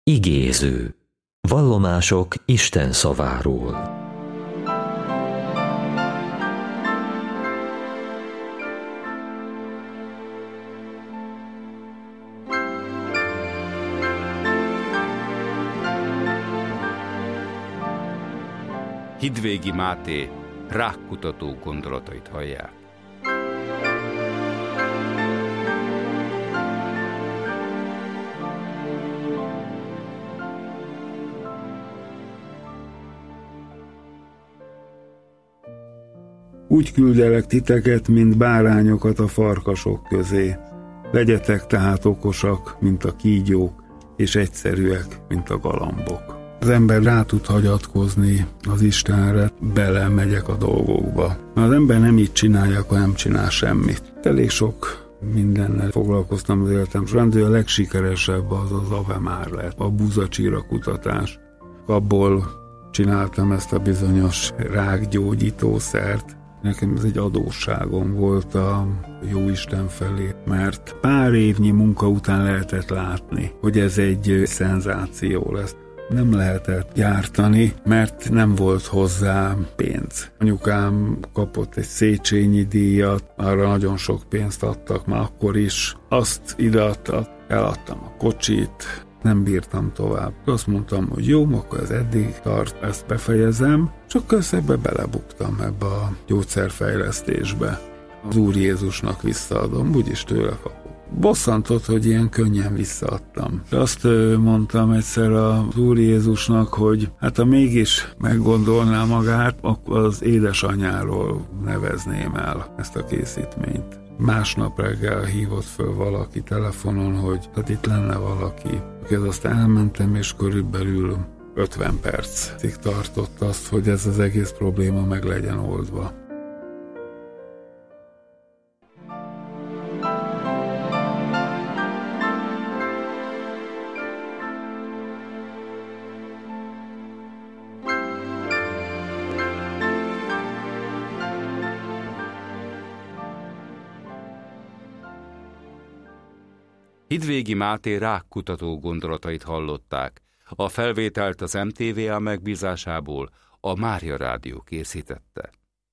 Igéző. Vallomások Isten szaváról. Hidvégi Máté rákkutató gondolatait hallják. Úgy küldelek titeket, mint bárányokat a farkasok közé. Legyetek tehát okosak, mint a kígyók, és egyszerűek, mint a galambok. Az ember rá tud hagyatkozni az Istenre, belemegyek a dolgokba. Az ember nem így csinálja, akkor nem csinál semmit. Elég sok mindennel foglalkoztam az életem során, de a legsikeresebb az Ave Maria, a búzacsíra kutatás. Abból csináltam ezt a bizonyos rákgyógyítószert. Nekem ez egy adósságom volt a Jóisten felé, mert pár évnyi munka után lehetett látni, hogy ez egy szenzáció lesz. Nem lehetett gyártani, mert nem volt hozzá pénz. Anyukám kapott egy Széchenyi díjat, arra nagyon sok pénzt adtak már akkor is. Azt ideadtak, eladtam a kocsit, nem bírtam tovább. Azt mondtam, hogy jó, akkor ez eddig tart, ezt befejezem, csak közben belebuktam ebbe a gyógyszerfejlesztésbe. Az Úr Jézusnak visszaadom, úgyis tőle kapok. Bosszantott, hogy ilyen könnyen visszaadtam. De azt mondtam egyszer az Úr Jézusnak, hogy hát ha mégis meggondolná magát, akkor az édesanyáról nevezném el ezt a készítményt. Másnap reggel hívott föl valaki telefonon, hogy hát itt lenne valaki. Azt elmentem, és körülbelül 50 percig tartott azt, hogy ez az egész probléma meg legyen oldva. Hidvégi Máté rákkutató gondolatait hallották. A felvételt az MTVA megbízásából a Mária Rádió készítette.